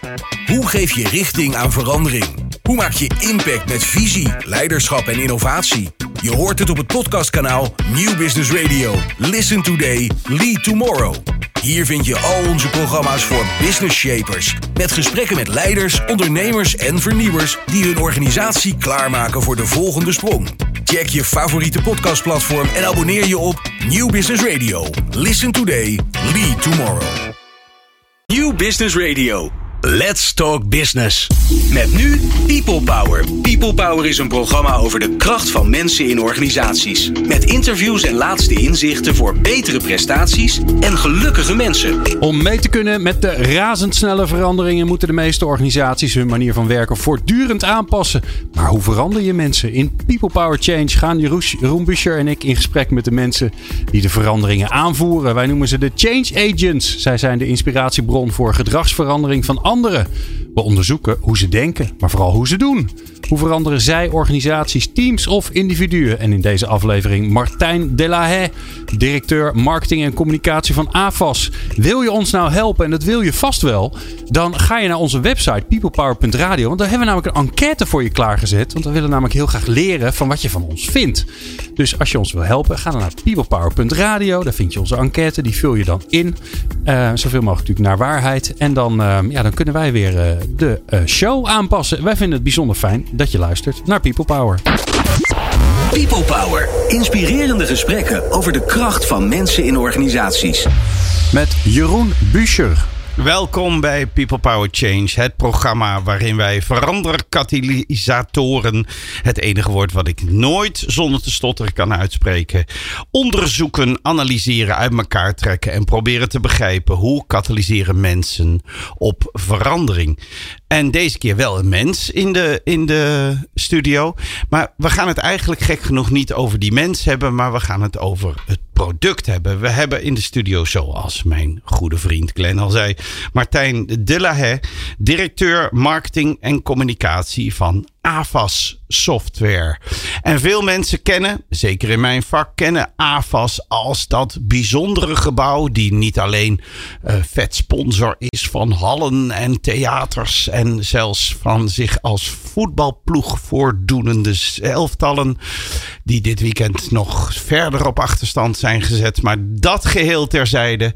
Hoe geef je richting aan verandering? Hoe maak je impact met visie, leiderschap en innovatie? Je hoort het op het podcastkanaal Nieuw Business Radio. Listen today, lead tomorrow. Hier vind je al onze programma's voor business shapers. Met gesprekken met leiders, ondernemers en vernieuwers die hun organisatie klaarmaken voor de volgende sprong. Check je favoriete podcastplatform en abonneer je op Nieuw Business Radio. Listen today, lead tomorrow. Nieuw Business Radio. Let's Talk Business. Met nu People Power. People Power is een programma over de kracht van mensen in organisaties. Met interviews en laatste inzichten voor betere prestaties en gelukkige mensen. Om mee te kunnen met de razendsnelle veranderingen moeten de meeste organisaties hun manier van werken voortdurend aanpassen. Maar hoe verander je mensen? In People Power Change gaan Jeroen Buescher en ik in gesprek met de mensen die de veranderingen aanvoeren. Wij noemen ze de Change Agents. Zij zijn de inspiratiebron voor gedragsverandering van anderen. We onderzoeken hoe ze denken, maar vooral hoe ze doen. Hoe veranderen zij organisaties, teams of individuen? En in deze aflevering Martijn Delahaye, directeur marketing en communicatie van AFAS. Wil je ons nou helpen, en dat wil je vast wel, dan ga je naar onze website peoplepower.radio. Want daar hebben we namelijk een enquête voor je klaargezet. Want we willen namelijk heel graag leren van wat je van ons vindt. Dus als je ons wil helpen, ga dan naar peoplepower.radio. Daar vind je onze enquête, die vul je dan in. Zoveel mogelijk natuurlijk naar waarheid. En dan kunnen wij weer de show aanpassen. Wij vinden het bijzonder fijn dat je luistert naar People Power. People Power. Inspirerende gesprekken over de kracht van mensen in organisaties. Met Jeroen Buescher. Welkom bij People Power Change, het programma waarin wij veranderkatalysatoren, het enige woord wat ik nooit zonder te stotteren kan uitspreken, onderzoeken, analyseren, uit elkaar trekken en proberen te begrijpen hoe katalyseren mensen op verandering. En deze keer wel een mens in de studio. Maar we gaan het eigenlijk gek genoeg niet over die mens hebben, maar we gaan het over het product hebben. We hebben in de studio, zoals mijn goede vriend Glenn al zei, Martijn Delahaye, directeur marketing en communicatie van AFAS Software. En veel mensen kennen, zeker in mijn vak, kennen AFAS als dat bijzondere gebouw die niet alleen vet sponsor is van hallen en theaters en zelfs van zich als voetbalploeg voordoenende elftallen die dit weekend nog verder op achterstand zijn gezet. Maar dat geheel terzijde.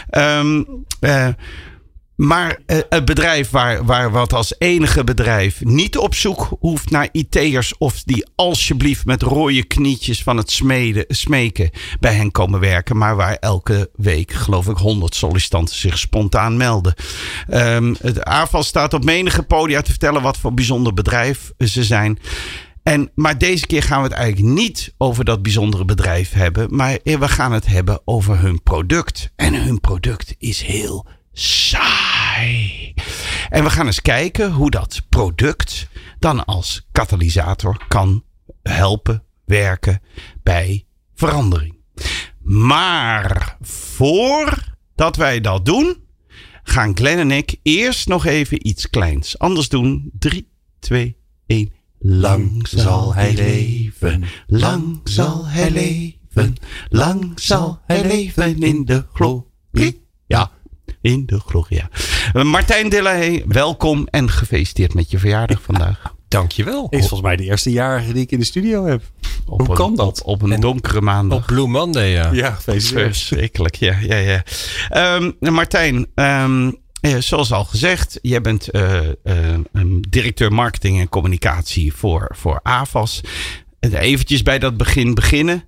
Maar het bedrijf waar wat als enige bedrijf niet op zoek hoeft naar IT'ers of die alsjeblieft met rode knietjes van het smeken bij hen komen werken. Maar waar elke week, geloof ik, 100 sollicitanten zich spontaan melden. Het AFAS staat op menige podia te vertellen wat voor bijzonder bedrijf ze zijn. Maar deze keer gaan we het eigenlijk niet over dat bijzondere bedrijf hebben. Maar we gaan het hebben over hun product. En hun product is heel saai. En we gaan eens kijken hoe dat product dan als katalysator kan helpen werken bij verandering. Maar voordat wij dat doen, gaan Glenn en ik eerst nog even iets kleins anders doen. 3, 2, 1. Lang zal hij leven, lang zal hij leven, lang zal hij leven in de glorie. Ja. In de gloria. Martijn Delahaye, welkom en gefeliciteerd met je verjaardag vandaag. Dankjewel. Is volgens mij de eerste jarige die ik in de studio heb. Hoe kan dat? Op een donkere maandag. Op Blue Monday, ja. Ja, verschrikkelijk. Ja. Martijn, zoals al gezegd, jij bent directeur marketing en communicatie voor AFAS. Eventjes bij dat beginnen.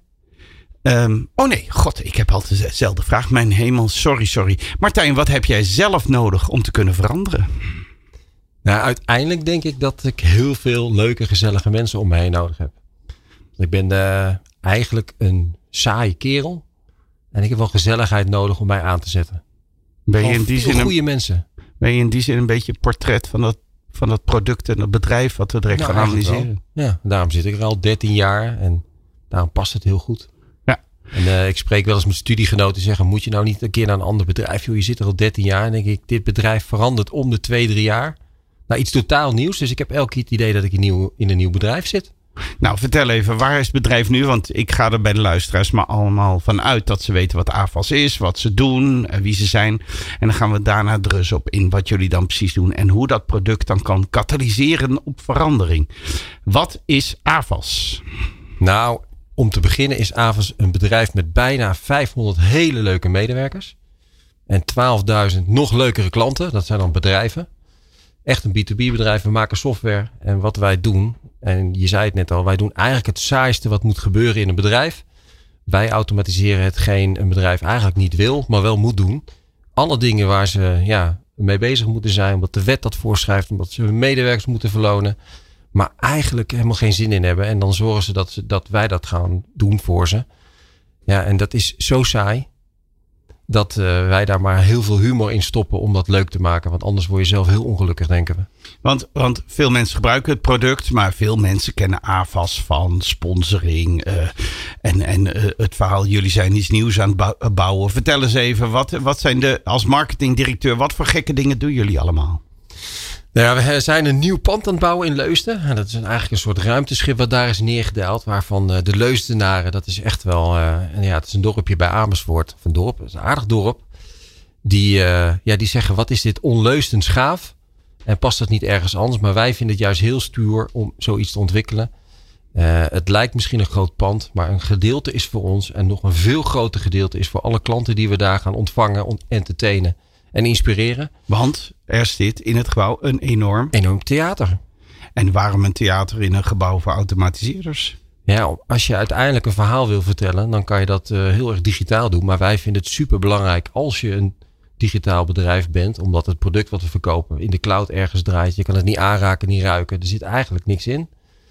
Ik heb altijd dezelfde vraag. Mijn hemel, sorry. Martijn, wat heb jij zelf nodig om te kunnen veranderen? Nou, uiteindelijk denk ik dat ik heel veel leuke, gezellige mensen om me heen nodig heb. Ik ben eigenlijk een saaie kerel. En ik heb wel gezelligheid nodig om mij aan te zetten. Ben je in die zin goede mensen. Ben je in die zin een beetje een portret van dat product en dat bedrijf wat we direct gaan analyseren? Wel. Ja, daarom zit ik er al 13 jaar en daarom past het heel goed. En ik spreek wel eens met studiegenoten die zeggen, moet je nou niet een keer naar een ander bedrijf? Joh, je zit er al 13 jaar en denk ik, dit bedrijf verandert om de 2-3 jaar. Nou, iets totaal nieuws. Dus ik heb elke keer het idee dat ik in een nieuw bedrijf zit. Nou, vertel even, waar is het bedrijf nu? Want ik ga er bij de luisteraars maar allemaal van uit dat ze weten wat AFAS is, wat ze doen, wie ze zijn. En dan gaan we daarna dus op in wat jullie dan precies doen en hoe dat product dan kan katalyseren op verandering. Wat is AFAS? Nou, om te beginnen is AFAS een bedrijf met bijna 500 hele leuke medewerkers. En 12.000 nog leukere klanten. Dat zijn dan bedrijven. Echt een B2B bedrijf. We maken software. En wat wij doen, en je zei het net al, wij doen eigenlijk het saaiste wat moet gebeuren in een bedrijf. Wij automatiseren hetgeen een bedrijf eigenlijk niet wil, maar wel moet doen. Alle dingen waar ze mee bezig moeten zijn, omdat de wet dat voorschrijft, omdat ze hun medewerkers moeten verlonen. Maar eigenlijk helemaal geen zin in hebben. En dan zorgen ze dat wij dat gaan doen voor ze. Ja, en dat is zo saai. Dat wij daar maar heel veel humor in stoppen om dat leuk te maken. Want anders word je zelf heel ongelukkig, denken we. Want veel mensen gebruiken het product. Maar veel mensen kennen AFAS van sponsoring. En het verhaal, jullie zijn iets nieuws aan het bouwen. Vertel eens even, wat zijn als marketingdirecteur, wat voor gekke dingen doen jullie allemaal? Nou ja, we zijn een nieuw pand aan het bouwen in Leusden. En dat is eigenlijk een soort ruimteschip wat daar is neergedaald. Waarvan de Leusdenaren, dat is echt wel... het is een dorpje bij Amersfoort. Of een dorp, dat is een aardig dorp. Die zeggen, wat is dit onleustens gaaf? En past dat niet ergens anders? Maar wij vinden het juist heel stoer om zoiets te ontwikkelen. Het lijkt misschien een groot pand, maar een gedeelte is voor ons. En nog een veel groter gedeelte is voor alle klanten die we daar gaan ontvangen, entertainen en inspireren. Want er zit in het gebouw een enorm theater. En waarom een theater in een gebouw voor automatiseerders? Ja, als je uiteindelijk een verhaal wil vertellen, dan kan je dat heel erg digitaal doen. Maar wij vinden het super belangrijk als je een digitaal bedrijf bent, omdat het product wat we verkopen in de cloud ergens draait. Je kan het niet aanraken, niet ruiken. Er zit eigenlijk niks in.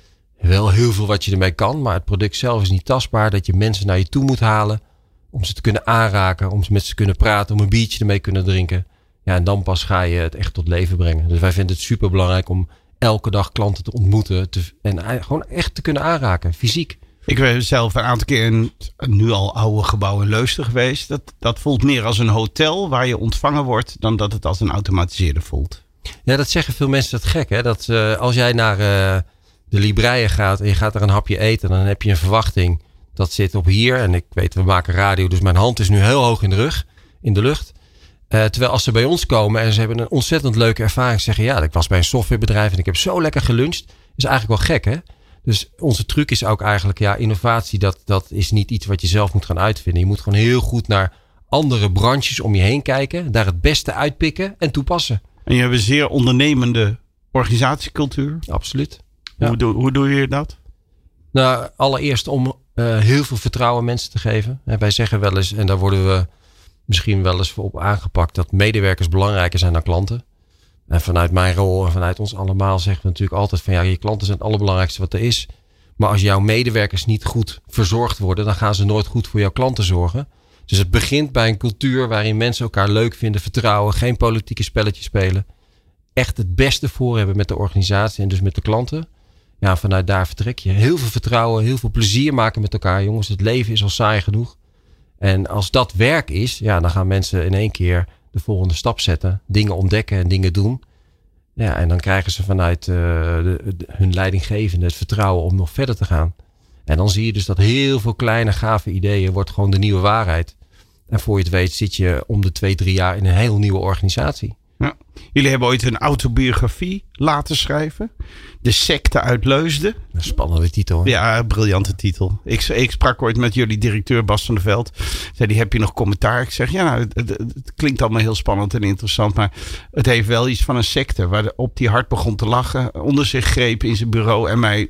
Wel heel veel wat je ermee kan, maar het product zelf is niet tastbaar. Dat je mensen naar je toe moet halen om ze te kunnen aanraken, om ze met ze te kunnen praten, om een biertje ermee kunnen drinken. Ja, en dan pas ga je het echt tot leven brengen. Dus wij vinden het super belangrijk om elke dag klanten te ontmoeten en gewoon echt te kunnen aanraken, fysiek. Ik ben zelf een aantal keer in het nu al oude gebouw in Leusden geweest. Dat voelt meer als een hotel waar je ontvangen wordt dan dat het als een automatiseerder voelt. Ja, dat zeggen veel mensen dat gek, hè? Dat als jij naar de Libreien gaat en je gaat er een hapje eten, dan heb je een verwachting. Dat zit op hier. En ik weet, we maken radio, dus mijn hand is nu heel hoog in de lucht. Terwijl als ze bij ons komen en ze hebben een ontzettend leuke ervaring, zeggen ja, ik was bij een softwarebedrijf en ik heb zo lekker geluncht. Is eigenlijk wel gek, hè? Dus onze truc is ook eigenlijk, innovatie, dat is niet iets wat je zelf moet gaan uitvinden. Je moet gewoon heel goed naar andere branches om je heen kijken, daar het beste uitpikken en toepassen. En je hebt een zeer ondernemende organisatiecultuur. Absoluut. Ja. Hoe doe je dat? Nou, allereerst om heel veel vertrouwen mensen te geven. En wij zeggen wel eens, en daar worden we misschien wel eens voor op aangepakt, dat medewerkers belangrijker zijn dan klanten. En vanuit mijn rol en vanuit ons allemaal zeggen we natuurlijk altijd van je klanten zijn het allerbelangrijkste wat er is. Maar als jouw medewerkers niet goed verzorgd worden, dan gaan ze nooit goed voor jouw klanten zorgen. Dus het begint bij een cultuur waarin mensen elkaar leuk vinden, vertrouwen, geen politieke spelletjes spelen. Echt het beste voor hebben met de organisatie en dus met de klanten. Ja, vanuit daar vertrek je. Heel veel vertrouwen, heel veel plezier maken met elkaar. Jongens, het leven is al saai genoeg. En als dat werk is, dan gaan mensen in één keer de volgende stap zetten. Dingen ontdekken en dingen doen. Ja, en dan krijgen ze vanuit hun leidinggevende het vertrouwen om nog verder te gaan. En dan zie je dus dat heel veel kleine gave ideeën wordt gewoon de nieuwe waarheid. En voor je het weet zit je om de 2-3 jaar in een heel nieuwe organisatie. Ja. Jullie hebben ooit een autobiografie laten schrijven. De secte uit Leusden. Een spannende titel. Hè? Ja, briljante titel. Ik sprak ooit met jullie directeur Bas van der Veld. Zei, heb je nog commentaar? Ik zeg, het klinkt allemaal heel spannend en interessant. Maar het heeft wel iets van een secte. Waarop hij hard begon te lachen. Onder zich greep in zijn bureau. En mij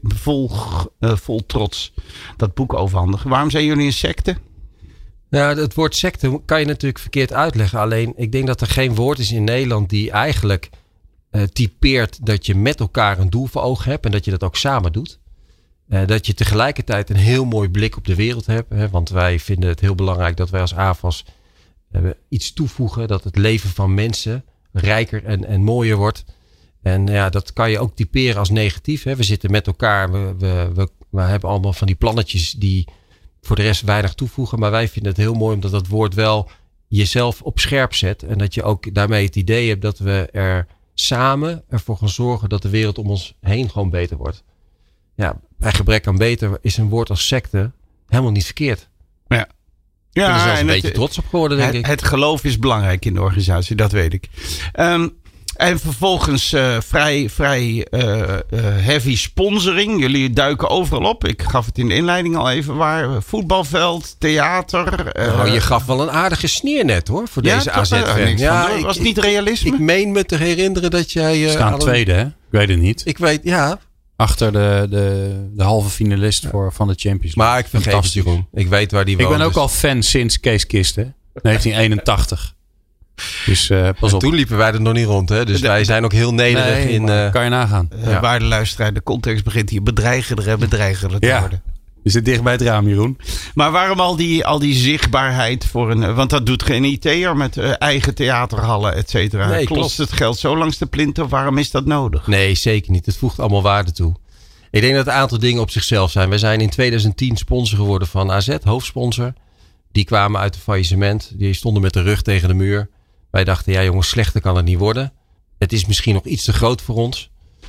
vol trots dat boek overhandigde. Waarom zijn jullie een secte? Nou, het woord secte kan je natuurlijk verkeerd uitleggen. Alleen, ik denk dat er geen woord is in Nederland die eigenlijk typeert dat je met elkaar een doel voor ogen hebt en dat je dat ook samen doet. Dat je tegelijkertijd een heel mooi blik op de wereld hebt. Hè, want wij vinden het heel belangrijk dat wij als AFAS iets toevoegen. Dat het leven van mensen rijker en mooier wordt. En dat kan je ook typeren als negatief. Hè. We zitten met elkaar. We hebben allemaal van die plannetjes die voor de rest weinig toevoegen. Maar wij vinden het heel mooi omdat dat woord wel jezelf op scherp zet. En dat je ook daarmee het idee hebt dat we er samen ervoor gaan zorgen dat de wereld om ons heen gewoon beter wordt. Ja, bij gebrek aan beter is een woord als secte helemaal niet verkeerd. Ja. Ik ben er zelfs een beetje trots op geworden, denk ik. Het geloof is belangrijk in de organisatie, dat weet ik. En vervolgens vrij heavy sponsoring. Jullie duiken overal op. Ik gaf het in de inleiding al even waar. Voetbalveld, theater. Je gaf wel een aardige sneer net hoor, voor deze AZ-fan. Was het niet realisme? Ik meen me te herinneren dat jij... staan tweede, hè? Ik weet het niet. Ik weet, ja. Achter de halve finalist van de Champions League. Maar ik vergeet het, Jeroen. Ik weet waar die woont. Ik ben ook al fan sinds Kees Kisten, 1981. Dus pas op. Toen liepen wij er nog niet rond, hè? Dus wij zijn ook heel nederig in... kan je nagaan. Waar de luisteraar, de context begint hier bedreigender te worden. Je zit dicht bij het raam, Jeroen. Maar waarom al die zichtbaarheid voor een... Want dat doet geen IT'er met eigen theaterhallen, et cetera. Nee, Klopt het geld zo langs de plinten? Waarom is dat nodig? Nee, zeker niet. Het voegt allemaal waarde toe. Ik denk dat een aantal dingen op zichzelf zijn. Wij zijn in 2010 sponsor geworden van AZ, hoofdsponsor. Die kwamen uit het faillissement. Die stonden met de rug tegen de muur. Wij dachten, ja jongens, slechter kan het niet worden. Het is misschien nog iets te groot voor ons.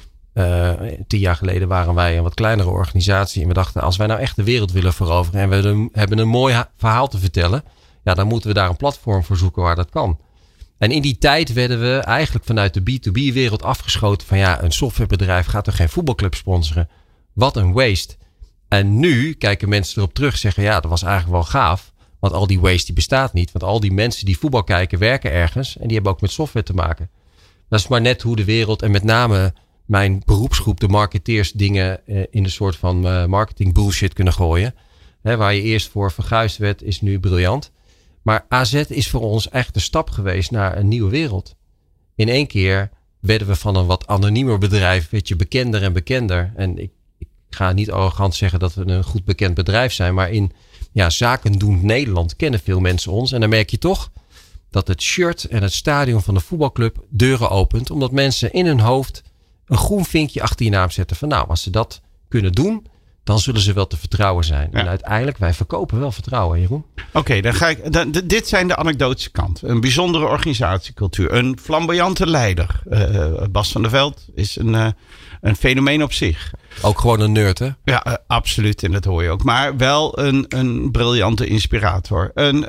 10 jaar geleden waren wij een wat kleinere organisatie. En we dachten, als wij nou echt de wereld willen veroveren en we hebben een mooi verhaal te vertellen, ja, dan moeten we daar een platform voor zoeken waar dat kan. En in die tijd werden we eigenlijk vanuit de B2B-wereld afgeschoten van ja, een softwarebedrijf gaat toch geen voetbalclub sponsoren? Wat een waste. En nu kijken mensen erop terug en zeggen ja, dat was eigenlijk wel gaaf. Want al die waste die bestaat niet. Want al die mensen die voetbal kijken werken ergens en die hebben ook met software te maken. Dat is maar net hoe de wereld en met name mijn beroepsgroep, de marketeers, dingen in een soort van marketing bullshit kunnen gooien. Waar je eerst voor verguisd werd, is nu briljant. Maar AZ is voor ons echt een stap geweest naar een nieuwe wereld. In 1 keer werden we van een wat anoniemer bedrijf, weet je, bekender en bekender. En ik ga niet arrogant zeggen dat we een goed bekend bedrijf zijn, maar in zakendoend Nederland kennen veel mensen ons. En dan merk je toch dat het shirt en het stadion van de voetbalclub deuren opent, omdat mensen in hun hoofd een groen vinkje achter je naam zetten van nou, als ze dat kunnen doen, dan zullen ze wel te vertrouwen zijn. Ja. En uiteindelijk, wij verkopen wel vertrouwen, Jeroen. Oké, dan ga ik. Dit zijn de anekdotische kant. Een bijzondere organisatiecultuur. Een flamboyante leider. Bas van der Veld is een fenomeen op zich. Ook gewoon een nerd, hè? Ja, absoluut. En dat hoor je ook. Maar wel een briljante inspirator.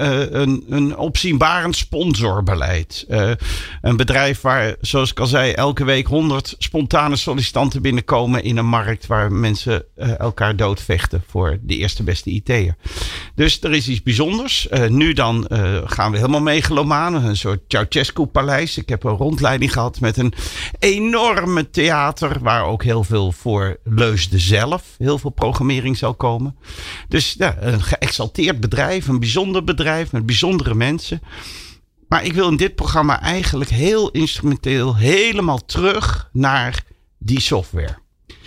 Een opzienbarend sponsorbeleid. Een bedrijf waar, zoals ik al zei, elke week 100 spontane sollicitanten binnenkomen in een markt waar mensen elkaar doodvechten voor de eerste beste IT'er. Dus er is iets bijzonders. Nu dan gaan we helemaal megalomaan. Een soort Ceausescu-paleis. Ik heb een rondleiding gehad met een enorme theater waar ook heel veel voor Leusden zelf heel veel programmering zal komen. Dus ja, een geëxalteerd bedrijf, een bijzonder bedrijf met bijzondere mensen. Maar ik wil in dit programma eigenlijk heel instrumenteel helemaal terug naar die software.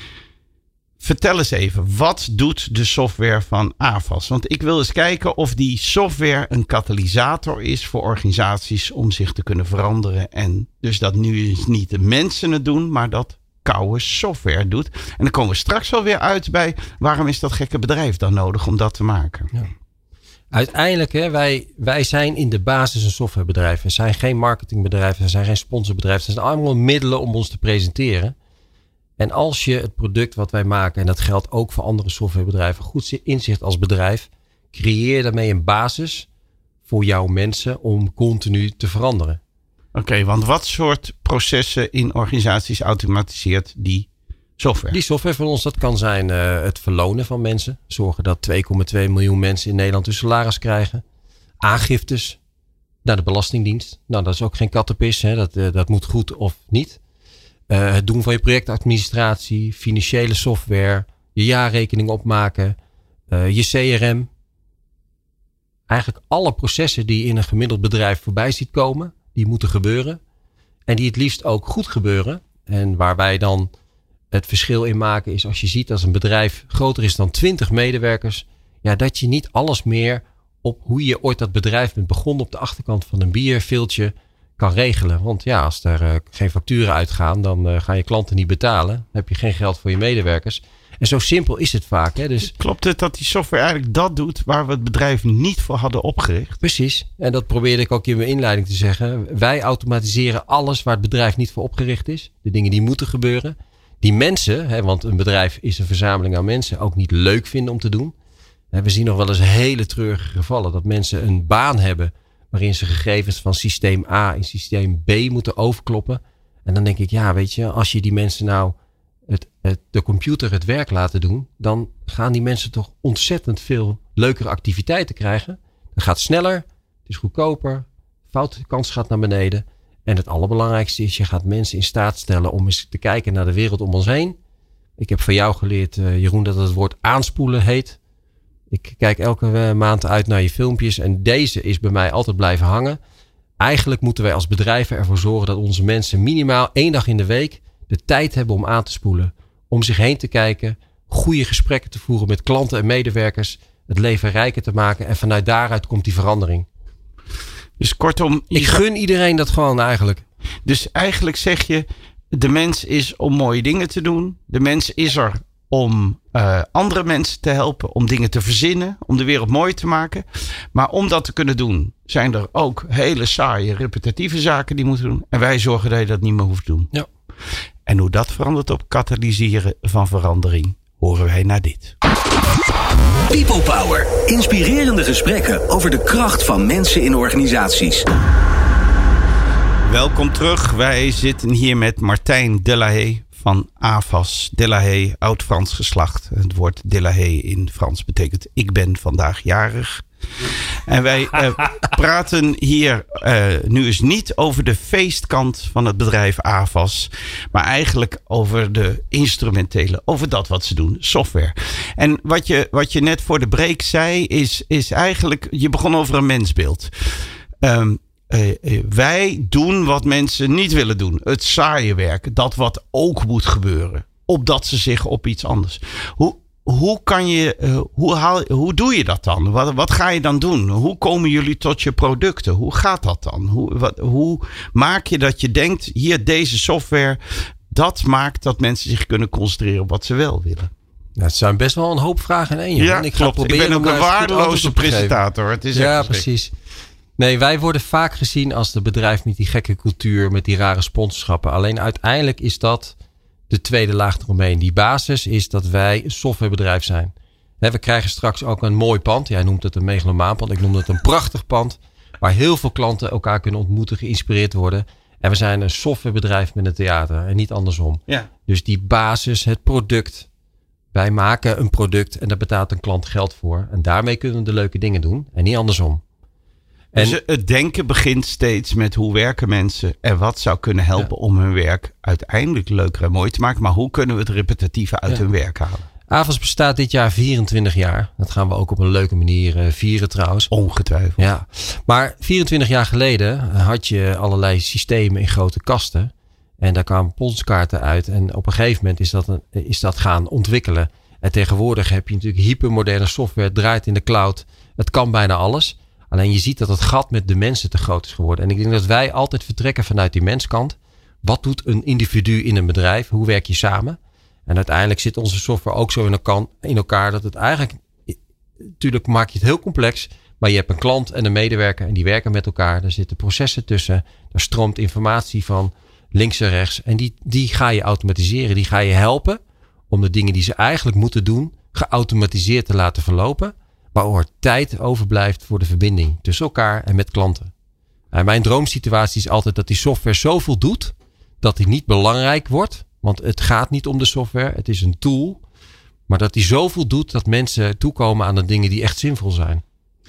Vertel eens even, wat doet de software van AVAS? Want ik wil eens kijken of die software een katalysator is voor organisaties om zich te kunnen veranderen. En dus dat nu niet de mensen het doen, maar dat koude software doet. En dan komen we straks wel weer uit bij waarom is dat gekke bedrijf dan nodig om dat te maken? Ja. Uiteindelijk, hè, wij zijn in de basis een softwarebedrijf. We zijn geen marketingbedrijf, we zijn geen sponsorbedrijf. Het zijn allemaal middelen om ons te presenteren. En als je het product wat wij maken, en dat geldt ook voor andere softwarebedrijven, goed inzicht als bedrijf, creëer daarmee een basis voor jouw mensen om continu te veranderen. Oké, want wat soort processen in organisaties automatiseert die software? Die software van ons, dat kan zijn het verlonen van mensen. Zorgen dat 2,2 miljoen mensen in Nederland hun salaris krijgen. Aangiftes naar de Belastingdienst. Nou, dat is ook geen kattenpis. Hè? Dat moet goed of niet. Het doen van je projectadministratie, financiële software, je jaarrekening opmaken, je CRM. Eigenlijk alle processen die in een gemiddeld bedrijf voorbij ziet komen, die moeten gebeuren. En die het liefst ook goed gebeuren. En waar wij dan het verschil in maken is als je ziet als een bedrijf groter is dan 20 medewerkers. Ja, dat je niet alles meer op hoe je ooit dat bedrijf bent begonnen op de achterkant van een bierviltje kan regelen. Want ja, als er geen facturen uitgaan, dan gaan je klanten niet betalen. Dan heb je geen geld voor je medewerkers. En zo simpel is het vaak. Hè? Dus, klopt het dat die software eigenlijk dat doet waar we het bedrijf niet voor hadden opgericht? Precies. En dat probeerde ik ook in mijn inleiding te zeggen. Wij automatiseren alles waar het bedrijf niet voor opgericht is. De dingen die moeten gebeuren. die mensen, want een bedrijf is een verzameling aan mensen, ook niet leuk vinden om te doen. We zien nog wel eens hele treurige gevallen dat mensen een baan hebben waarin ze gegevens van systeem A in systeem B moeten overkloppen. En dan denk ik, ja, weet je, als je die mensen nou de computer het werk laten doen, dan gaan die mensen toch ontzettend veel leukere activiteiten krijgen. Het gaat sneller, het is goedkoper, foutkans gaat naar beneden. En het allerbelangrijkste is, je gaat mensen in staat stellen om eens te kijken naar de wereld om ons heen. Ik heb van jou geleerd, Jeroen, dat het woord aanspoelen heet. Ik kijk elke maand uit naar je filmpjes en deze is bij mij altijd blijven hangen. Eigenlijk moeten wij als bedrijven ervoor zorgen dat onze mensen minimaal 1 dag in de week de tijd hebben om aan te spoelen. Om zich heen te kijken, goede gesprekken te voeren met klanten en medewerkers, het leven rijker te maken en vanuit daaruit komt die verandering. Dus kortom... Ik gun iedereen dat gewoon eigenlijk. Dus eigenlijk zeg je, de mens is om mooie dingen te doen. De mens is er om andere mensen te helpen, om dingen te verzinnen, om de wereld mooi te maken. Maar om dat te kunnen doen, zijn er ook hele saaie, repetitieve zaken die moeten doen. En wij zorgen dat je dat niet meer hoeft te doen. Ja. En hoe dat verandert op katalyseren van verandering, horen wij naar dit. People Power. Inspirerende gesprekken over de kracht van mensen in organisaties. Welkom terug. Wij zitten hier met Martijn Delahaye van AVAS. Delahaye, oud-Frans geslacht. Het woord Delahaye in Frans betekent ik ben vandaag jarig. En wij praten hier nu eens niet over de feestkant van het bedrijf AVAS. Maar eigenlijk over de instrumentele, over dat wat ze doen, software. En wat je net voor de break zei, is eigenlijk, je begon over een mensbeeld. Wij doen wat mensen niet willen doen. Het saaie werk, dat wat ook moet gebeuren. Opdat ze zich op iets anders. Hoe doe je dat dan? Wat ga je dan doen? Hoe komen jullie tot je producten? Hoe gaat dat dan? Hoe maak je dat je denkt, hier deze software, dat maakt dat mensen zich kunnen concentreren op wat ze wel willen? Nou, het zijn best wel een hoop vragen in één. Ja, ik klopt. Ik ben ook een waardeloze presentator. Het is ja, precies. Nee, wij worden vaak gezien als de bedrijf met die gekke cultuur, met die rare sponsorschappen. Alleen uiteindelijk is dat de tweede laag eromheen. Die basis is dat wij een softwarebedrijf zijn. We krijgen straks ook een mooi pand. Jij noemt het een megalomaanpand. Ik noem het een prachtig pand. Waar heel veel klanten elkaar kunnen ontmoeten, geïnspireerd worden. En we zijn een softwarebedrijf met een theater en niet andersom. Ja. Dus die basis, het product. Wij maken een product en daar betaalt een klant geld voor. En daarmee kunnen we de leuke dingen doen en niet andersom. Dus het denken begint steeds met hoe werken mensen en wat zou kunnen helpen om hun werk uiteindelijk leuker en mooi te maken. Maar hoe kunnen we het repetitieve uit hun werk halen? AVAS bestaat dit jaar 24 jaar. Dat gaan we ook op een leuke manier vieren trouwens. Ongetwijfeld. Ja. Maar 24 jaar geleden had je allerlei systemen in grote kasten. En daar kwamen ponskaarten uit. En op een gegeven moment is dat gaan ontwikkelen. En tegenwoordig heb je natuurlijk hypermoderne software. Het draait in de cloud. Het kan bijna alles. Alleen je ziet dat het gat met de mensen te groot is geworden. En ik denk dat wij altijd vertrekken vanuit die menskant. Wat doet een individu in een bedrijf? Hoe werk je samen? En uiteindelijk zit onze software ook zo in elkaar dat het eigenlijk... Natuurlijk maak je het heel complex. Maar je hebt een klant en een medewerker en die werken met elkaar. Er zitten processen tussen. Er stroomt informatie van links en rechts. En die ga je automatiseren. Die ga je helpen om de dingen die ze eigenlijk moeten doen geautomatiseerd te laten verlopen. Waar tijd overblijft voor de verbinding tussen elkaar en met klanten. En mijn droomsituatie is altijd dat die software zoveel doet dat die niet belangrijk wordt. Want het gaat niet om de software, het is een tool. Maar dat die zoveel doet dat mensen toekomen aan de dingen die echt zinvol zijn.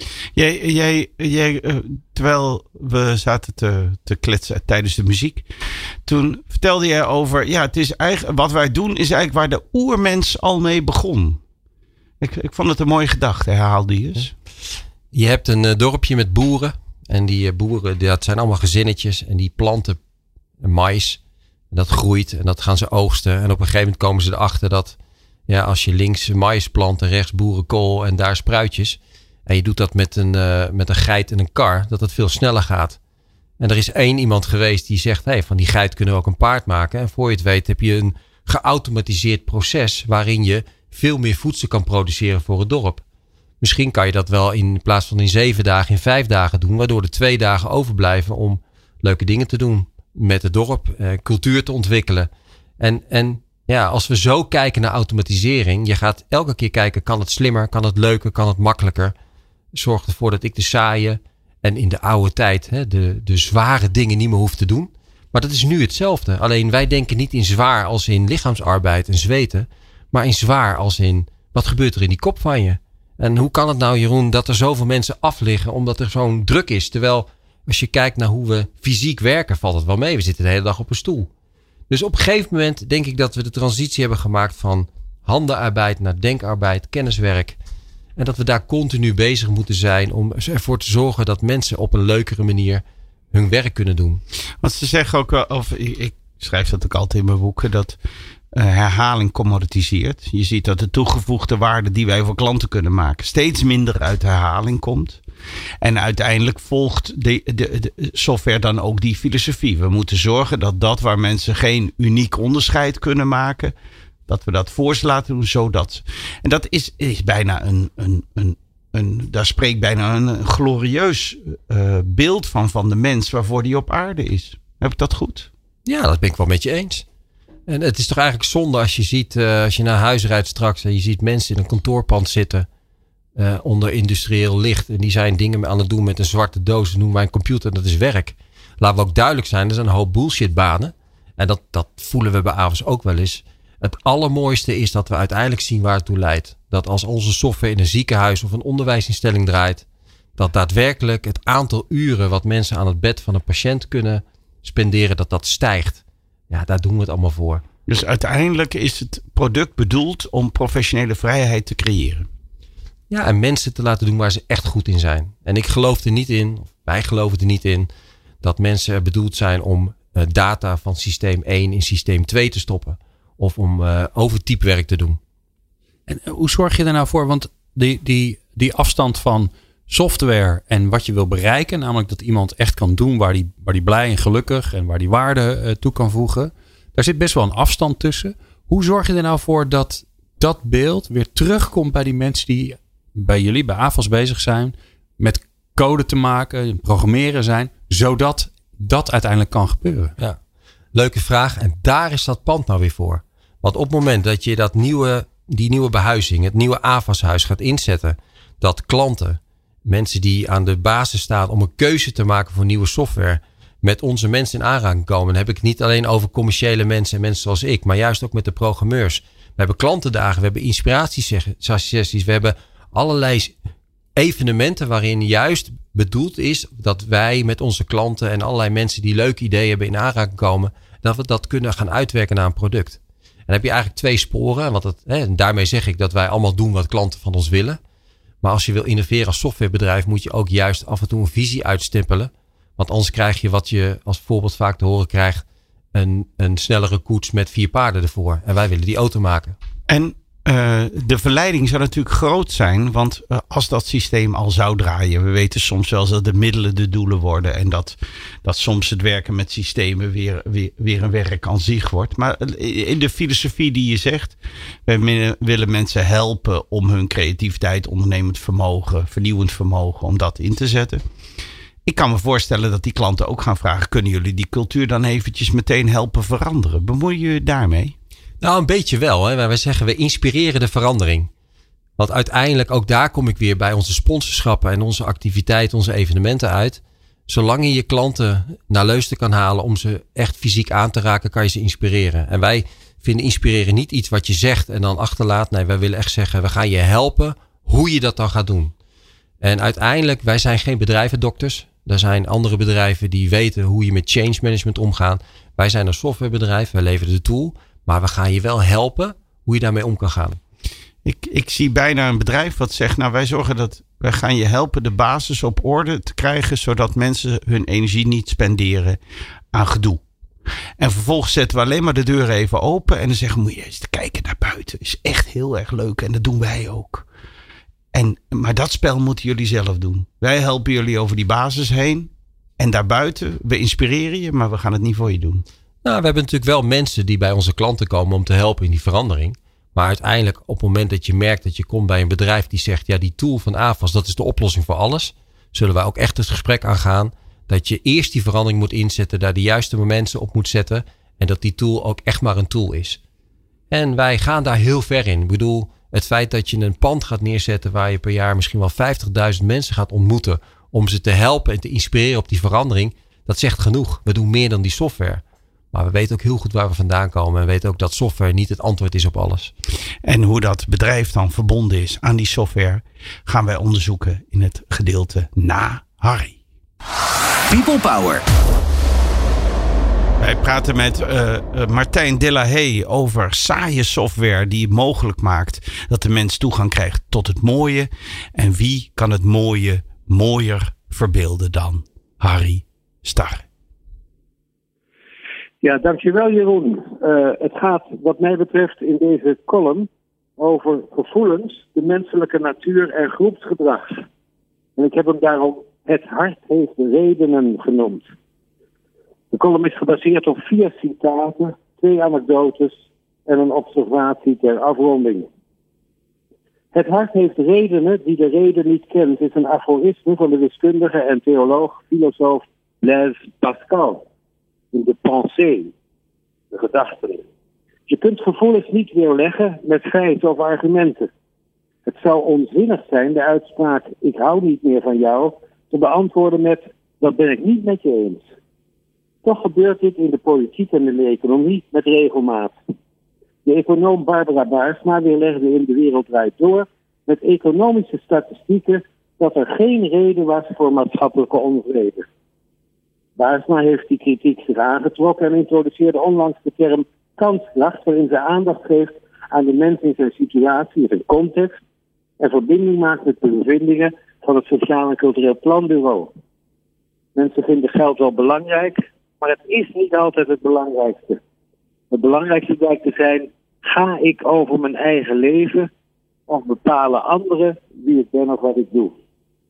Jij terwijl we zaten te kletsen tijdens de muziek. Toen vertelde jij over, het is eigenlijk, wat wij doen is eigenlijk waar de oermens al mee begon. Ik vond het een mooie gedachte, herhaal die eens. Je hebt een dorpje met boeren. En die boeren, dat zijn allemaal gezinnetjes. En die planten mais. En dat groeit en dat gaan ze oogsten. En op een gegeven moment komen ze erachter dat als je links mais plant en rechts boerenkool en daar spruitjes. En je doet dat met een geit en een kar. Dat het veel sneller gaat. En er is één iemand geweest die zegt, van die geit kunnen we ook een paard maken. En voor je het weet heb je een geautomatiseerd proces waarin je veel meer voedsel kan produceren voor het dorp. Misschien kan je dat wel in plaats van in 7 dagen, in 5 dagen doen. Waardoor er 2 dagen overblijven om leuke dingen te doen met het dorp. Cultuur te ontwikkelen. En Ja, als we zo kijken naar automatisering. Je gaat elke keer kijken, kan het slimmer, kan het leuker, kan het makkelijker. Zorg ervoor dat ik de saaie en in de oude tijd de zware dingen niet meer hoef te doen. Maar dat is nu hetzelfde. Alleen wij denken niet in zwaar als in lichaamsarbeid en zweten. Maar in zwaar als in, wat gebeurt er in die kop van je? En hoe kan het nou, Jeroen, dat er zoveel mensen afliggen omdat er zo'n druk is? Terwijl als je kijkt naar hoe we fysiek werken, valt het wel mee. We zitten de hele dag op een stoel. Dus op een gegeven moment denk ik dat we de transitie hebben gemaakt van handenarbeid naar denkarbeid, kenniswerk. En dat we daar continu bezig moeten zijn om ervoor te zorgen dat mensen op een leukere manier hun werk kunnen doen. Want ze zeggen ook wel, of ik schrijf dat ook altijd in mijn boeken, dat herhaling commoditiseert. Je ziet dat de toegevoegde waarde die wij voor klanten kunnen maken steeds minder uit herhaling komt. En uiteindelijk volgt de software dan ook die filosofie. We moeten zorgen dat waar mensen geen uniek onderscheid kunnen maken, dat we dat voor ze laten doen, zodat. En dat is bijna daar spreekt bijna een glorieus beeld van de mens waarvoor die op aarde is. Heb ik dat goed? Ja, dat ben ik wel met je eens. En het is toch eigenlijk zonde als je ziet, als je naar huis rijdt straks en je ziet mensen in een kantoorpand zitten onder industrieel licht. En die zijn dingen aan het doen met een zwarte doos. Dat noemen wij een computer. Dat is werk. Laten we ook duidelijk zijn. Er zijn een hoop bullshitbanen. En dat voelen we bij Avos ook wel eens. Het allermooiste is dat we uiteindelijk zien waar het toe leidt. Dat als onze software in een ziekenhuis of een onderwijsinstelling draait, dat daadwerkelijk het aantal uren wat mensen aan het bed van een patiënt kunnen spenderen, dat stijgt. Ja, daar doen we het allemaal voor. Dus uiteindelijk is het product bedoeld om professionele vrijheid te creëren. Ja, en mensen te laten doen waar ze echt goed in zijn. En ik geloof er niet in, of wij geloven er niet in, dat mensen er bedoeld zijn om data van systeem 1 in systeem 2 te stoppen. Of om overtypewerk te doen. En hoe zorg je er nou voor? Want die afstand van software en wat je wil bereiken, namelijk dat iemand echt kan doen waar die blij en gelukkig en waar die waarde toe kan voegen. Daar zit best wel een afstand tussen. Hoe zorg je er nou voor dat dat beeld weer terugkomt bij die mensen die bij jullie, bij Avos bezig zijn, met code te maken, programmeren zijn, zodat dat uiteindelijk kan gebeuren? Ja, leuke vraag. En daar is dat pand nou weer voor. Want op het moment dat je die nieuwe behuizing, het nieuwe Avos-huis gaat inzetten, dat klanten, mensen die aan de basis staan om een keuze te maken voor nieuwe software, met onze mensen in aanraking komen. Dan heb ik het niet alleen over commerciële mensen en mensen zoals ik, maar juist ook met de programmeurs. We hebben klantendagen, we hebben inspiratiesessies, we hebben allerlei evenementen waarin juist bedoeld is dat wij met onze klanten en allerlei mensen die leuke ideeën hebben in aanraking komen, dat we dat kunnen gaan uitwerken naar een product. En dan heb je eigenlijk twee sporen. En daarmee zeg ik dat wij allemaal doen wat klanten van ons willen. Maar als je wil innoveren als softwarebedrijf, moet je ook juist af en toe een visie uitstippelen. Want anders krijg je wat je als voorbeeld vaak te horen krijgt, een snellere koets met 4 paarden ervoor. En wij willen die auto maken. En de verleiding zou natuurlijk groot zijn. Want als dat systeem al zou draaien. We weten soms wel dat de middelen de doelen worden. En dat soms het werken met systemen weer een werk aan zich wordt. Maar in de filosofie die je zegt. Wij willen mensen helpen om hun creativiteit, ondernemend vermogen, vernieuwend vermogen, om dat in te zetten. Ik kan me voorstellen dat die klanten ook gaan vragen, kunnen jullie die cultuur dan eventjes meteen helpen veranderen? Bemoei je je daarmee? Nou, een beetje wel. Hè. Wij zeggen, we inspireren de verandering. Want uiteindelijk, ook daar kom ik weer bij onze sponsorschappen en onze activiteiten, onze evenementen uit. Zolang je je klanten naar Leusden kan halen om ze echt fysiek aan te raken, kan je ze inspireren. En wij vinden inspireren niet iets wat je zegt en dan achterlaat. Nee, wij willen echt zeggen, we gaan je helpen hoe je dat dan gaat doen. En uiteindelijk, wij zijn geen bedrijvendokters. Er zijn andere bedrijven die weten hoe je met change management omgaat. Wij zijn een softwarebedrijf, wij leveren de tool. Maar we gaan je wel helpen hoe je daarmee om kan gaan. Ik zie bijna een bedrijf wat zegt, nou wij gaan je helpen de basis op orde te krijgen, zodat mensen hun energie niet spenderen aan gedoe. En vervolgens zetten we alleen maar de deur even open en dan zeggen we, moet je eens kijken naar buiten. Is echt heel erg leuk en dat doen wij ook. Maar dat spel moeten jullie zelf doen. Wij helpen jullie over die basis heen. En daarbuiten, we inspireren je, maar we gaan het niet voor je doen. Nou, we hebben natuurlijk wel mensen die bij onze klanten komen om te helpen in die verandering. Maar uiteindelijk, op het moment dat je merkt dat je komt bij een bedrijf die zegt, ja, die tool van Avos, dat is de oplossing voor alles. Zullen wij ook echt het gesprek aangaan dat je eerst die verandering moet inzetten, daar de juiste mensen op moet zetten. En dat die tool ook echt maar een tool is. En wij gaan daar heel ver in. Ik bedoel, het feit dat je een pand gaat neerzetten waar je per jaar misschien wel 50.000 mensen gaat ontmoeten om ze te helpen en te inspireren op die verandering, dat zegt genoeg. We doen meer dan die software. Maar we weten ook heel goed waar we vandaan komen en we weten ook dat software niet het antwoord is op alles. En hoe dat bedrijf dan verbonden is aan die software gaan wij onderzoeken in het gedeelte na Harry. People Power. Wij praten met Martijn Delahaye over saaie software die het mogelijk maakt dat de mens toegang krijgt tot het mooie. En wie kan het mooie mooier verbeelden dan Harry Starre? Ja, dankjewel Jeroen. Het gaat wat mij betreft in deze column over gevoelens, de menselijke natuur en groepsgedrag. En ik heb hem daarom Het hart heeft redenen genoemd. De column is gebaseerd op 4 citaten, 2 anekdotes en een observatie ter afronding. Het hart heeft redenen die de reden niet kent, is een aforisme van de wiskundige en theoloog, filosoof Blaise Pascal. In de pensée, de gedachten. Je kunt gevoelens niet weerleggen met feiten of argumenten. Het zou onzinnig zijn de uitspraak, ik hou niet meer van jou, te beantwoorden met, dat ben ik niet met je eens. Toch gebeurt dit in de politiek en in de economie met regelmaat. De econoom Barbara Baarsma weerlegde in De Wereld Draait Door met economische statistieken dat er geen reden was voor maatschappelijke onvrede. Baarsma heeft die kritiek zich aangetrokken en introduceerde onlangs de term kanskracht, waarin ze aandacht geeft aan de mens in zijn situatie, in zijn context, en verbinding maakt met de bevindingen van het Sociaal en Cultureel Planbureau. Mensen vinden geld wel belangrijk, maar het is niet altijd het belangrijkste. Het belangrijkste blijkt te zijn, ga ik over mijn eigen leven of bepalen anderen wie ik ben of wat ik doe?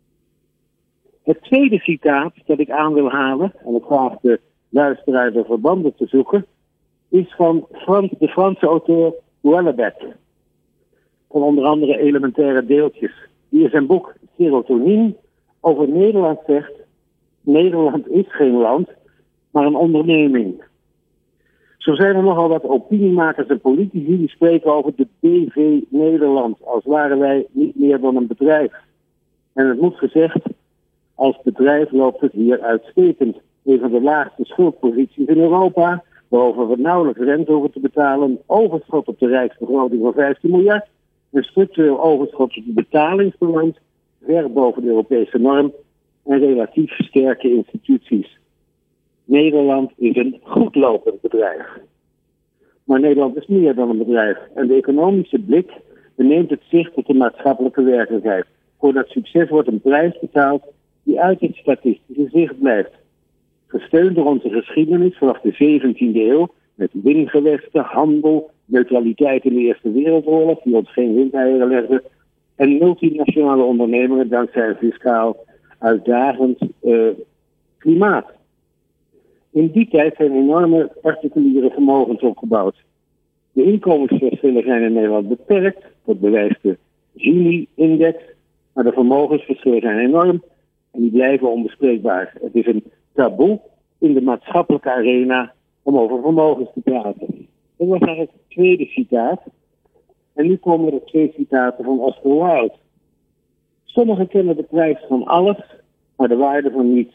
Het tweede citaat dat ik aan wil halen, en ik vraag de luisteraar de verbanden te zoeken, is van de Franse auteur Houellebecq. Van onder andere Elementaire Deeltjes. Die in zijn boek Serotonine over Nederland zegt, Nederland is geen land, maar een onderneming. Zo zijn er nogal wat opiniemakers en politici die spreken over de BV Nederland, als waren wij niet meer dan een bedrijf. En het moet gezegd, als bedrijf loopt het hier uitstekend. Een van de laagste schuldposities in Europa, waarover we nauwelijks rente hoeven te betalen, een overschot op de rijksbegroting van 15 miljard, een structureel overschot op de betalingsbalans, ver boven de Europese norm en relatief sterke instituties. Nederland is een goed lopend bedrijf. Maar Nederland is meer dan een bedrijf. En de economische blik beneemt het zicht op de maatschappelijke werkelijkheid. Voor dat succes wordt een prijs betaald die uit het statistische zicht blijft. Gesteund door onze geschiedenis vanaf de 17e eeuw, met windgewesten, handel, neutraliteit in de Eerste Wereldoorlog, die ons geen windeieren legde, en multinationale ondernemingen dankzij een fiscaal uitdagend klimaat. In die tijd zijn enorme particuliere vermogens opgebouwd. De inkomensverschillen zijn in Nederland beperkt, dat bewijst de Gini-index, maar de vermogensverschillen zijn enorm en die blijven onbespreekbaar. Het is een taboe in de maatschappelijke arena om over vermogens te praten. Dat was eigenlijk het tweede citaat. En nu komen er 2 citaten van Oscar Wilde. Sommigen kennen de prijs van alles, maar de waarde van niets.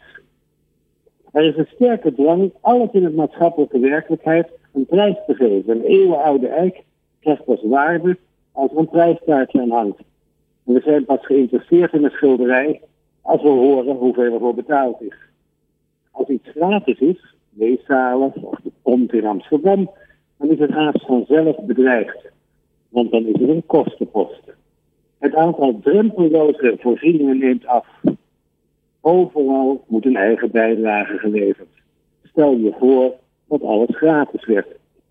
Er is een sterke drang alles in het maatschappelijke werkelijkheid een prijs te geven. Een eeuwenoude eik krijgt pas waarde als er een prijskaartje aan hangt. En we zijn pas geïnteresseerd in een schilderij als we horen hoeveel ervoor betaald is. Als iets gratis is, leeszalen of de Pont in Amsterdam, dan is het haast vanzelf bedreigd. Want dan is het een kostenpost. Het aantal drempeloze voorzieningen neemt af. Overal moet een eigen bijdrage geleverd. Stel je voor dat alles gratis werd.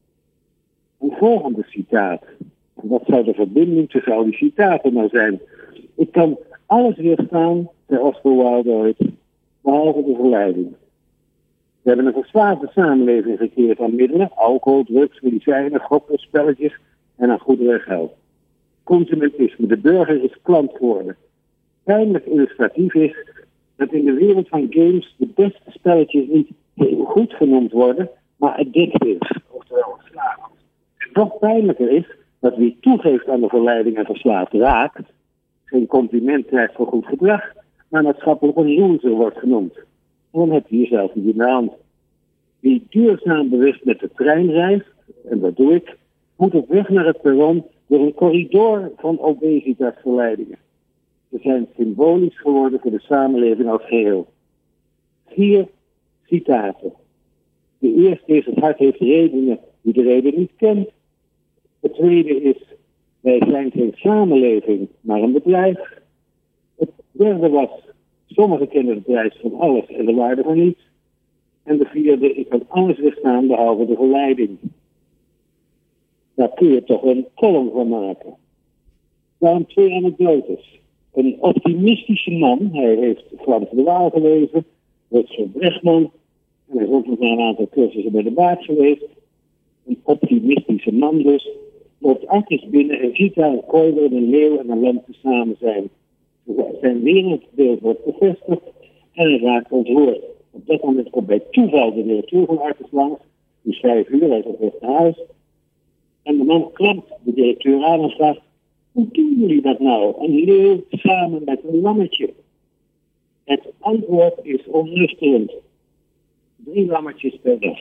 Een volgende citaat. En wat zou de verbinding tussen al die citaten nou zijn? Ik kan alles weerstaan, zei Oscar Wilde ooit, behalve de verleiding. We hebben een verslaafde samenleving gecreëerd aan middelen, alcohol, drugs, medicijnen, gokken, spelletjes en aan goederen en geld. Consumentisme, de burger is klant geworden. Pijnlijk illustratief is dat in de wereld van games de beste spelletjes niet heel goed genoemd worden, maar addictive, oftewel verslavend. En nog pijnlijker is dat wie toegeeft aan de verleiding en verslaafd raakt, geen compliment krijgt voor goed gedrag, maar maatschappelijk een loser wordt genoemd. En dan heb je jezelf niet in de hand. Wie duurzaam bewust met de trein reist, en dat doe ik, moet op weg naar het perron door een corridor van obesitasverleidingen. Ze zijn symbolisch geworden voor de samenleving als geheel. 4 citaten. De eerste is: het hart heeft redenen die de reden niet kent. Het tweede is: wij zijn geen samenleving, maar een bedrijf. Het derde was: sommigen kennen de prijs van alles en de waarde van niets. En de vierde: ik kan alles weerstaan behalve de verleiding. Daar kun je toch een column van maken. Daarom 2 anekdotes. Een optimistische man, hij heeft Frans de Waal gelezen, Rutger Bregman, en hij is ook nog na een aantal cursussen bij de Baard geweest. Een optimistische man dus, loopt artis binnen en ziet daar een kooider, een leeuw en een lam tezamen zijn. Zijn wereldbeeld wordt bevestigd en hij raakt ontroerd. Op dat moment komt bij toeval de directeur van Artis langs, die is 5 uur, hij is op weg naar huis. En de man klampt de directeur aan en vraagt: hoe doen jullie dat nou? Een leeuw samen met een lammetje. Het antwoord is onnuchterend. 3 lammetjes per dag.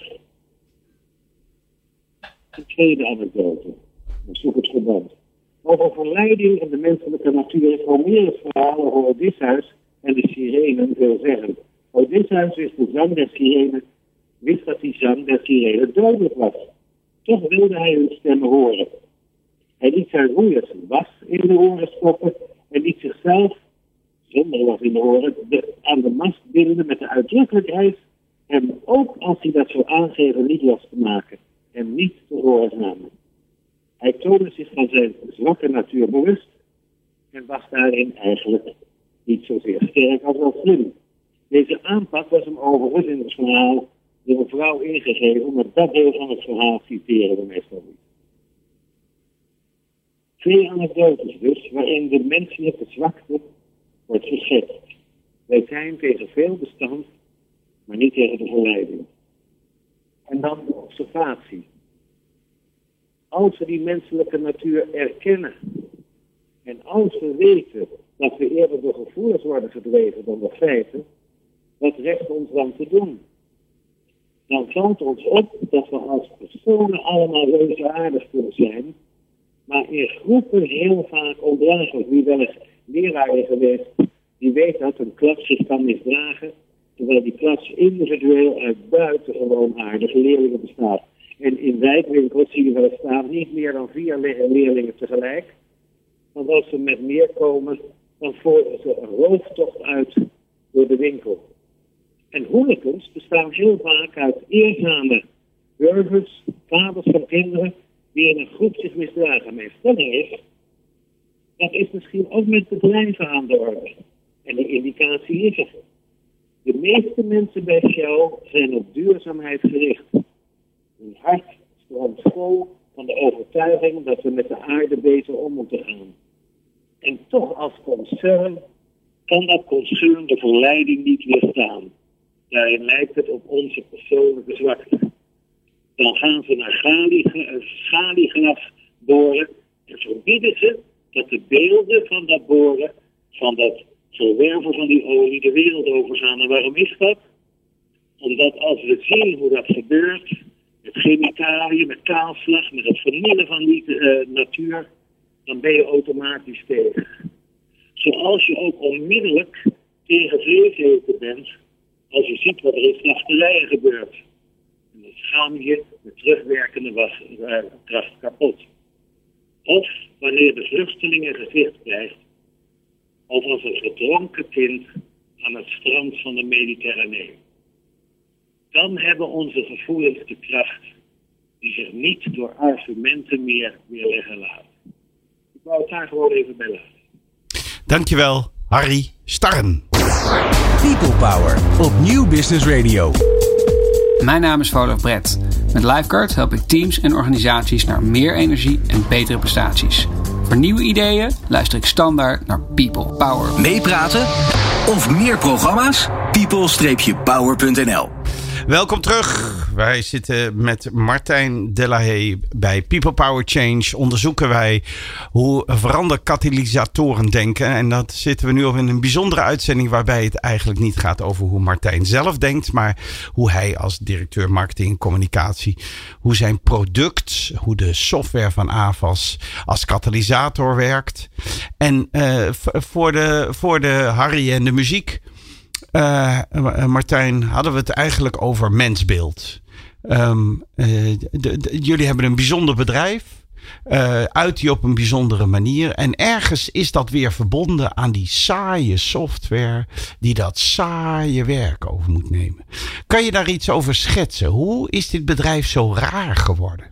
Een tweede anekdote. Dan zoek het verband. Over verleiding en de menselijke natuur is Homerus verhaal over Odysseus en de sirenen veelzeggend. Odysseus wist de zang der sirenen, wist dat die zang der sirenen dodelijk was. Toch wilde hij hun stemmen horen. Hij liet zijn roeiers was in de oren stoppen en liet zichzelf, zonder was in de oren, aan de mast binden met de uitdrukkelijkheid en ook als hij dat zou aangeven niet los te maken en niet te gehoorzamen. Hij toonde zich van zijn zwakke natuur bewust en was daarin eigenlijk niet zozeer sterk als wel slim. Deze aanpak was hem overigens in het verhaal door een vrouw ingegeven, omdat dat deel van het verhaal citeren we meestal niet. 2 anekdotes dus, waarin de menselijke zwakte wordt geschetst. Wij zijn tegen veel bestand, maar niet tegen de verleiding. En dan de observatie. Als we die menselijke natuur erkennen en als we weten dat we eerder door gevoelens worden gedreven dan door feiten, wat rest ons dan te doen? Dan valt ons op dat we als personen allemaal reuze aardig kunnen zijn, maar in groepen heel vaak ondraaglijk. Wie wel eens leraar is geweest, die weet dat een klas zich kan misdragen, terwijl die klas individueel uit buitengewoon aardige leerlingen bestaat. En in wijkwinkels zie je wel staan niet meer dan 4 leerlingen tegelijk. Want als ze met meer komen, dan voeren ze een rooftocht uit door de winkel. En hooligans bestaan heel vaak uit eerzame burgers, vaders van kinderen, die in een groep zich misdragen. Mijn stelling is, dat is misschien ook met bedrijven aan de orde. En de indicatie is er. De meeste mensen bij Shell zijn op duurzaamheid gericht. Hun hart stroomt vol van de overtuiging dat we met de aarde beter om moeten gaan. En toch als concern kan dat concern de verleiding niet weerstaan. Daarin lijkt het op onze persoonlijke zwakte. Dan gaan ze naar schaliegraf boren en verbieden ze dat de beelden van dat boren, van dat verwerven van die olie, de wereld overgaan. En waarom is dat? Omdat als we zien hoe dat gebeurt, met chemicaliën, met kaalslag, met het vernielen van die natuur, dan ben je automatisch tegen. Zoals je ook onmiddellijk tegen vlees eten bent, als je ziet wat er in slachterijen gebeurt. En dan schaam je met terugwerkende kracht kapot. Of wanneer de vluchteling een gezicht krijgt, of als een verdronken kind aan het strand van de Mediterranee. Dan hebben onze gevoelens de kracht die zich niet door argumenten meer weerleggen laten. Ik wou het daar gewoon even bij laten. Dankjewel, Harry Starren. People Power op Nieuw Business Radio. Mijn naam is Volker Brett. Met Lifeguard help ik teams en organisaties naar meer energie en betere prestaties. Voor nieuwe ideeën luister ik standaard naar People Power. Meepraten of meer programma's? people-power.nl. Welkom terug. Wij zitten met Martijn Delahaye bij People Power Change. Onderzoeken wij hoe veranderkatalysatoren denken. En dat zitten we nu op in een bijzondere uitzending waarbij het eigenlijk niet gaat over hoe Martijn zelf denkt, maar hoe hij als directeur marketing en communicatie, hoe zijn product, hoe de software van AVAS als katalysator werkt. En voor de Harry en de muziek, Martijn, hadden we het eigenlijk over mensbeeld. Jullie hebben een bijzonder bedrijf. Uit die op een bijzondere manier. En ergens is dat weer verbonden aan die saaie software die dat saaie werk over moet nemen. Kan je daar iets over schetsen? Hoe is dit bedrijf zo raar geworden?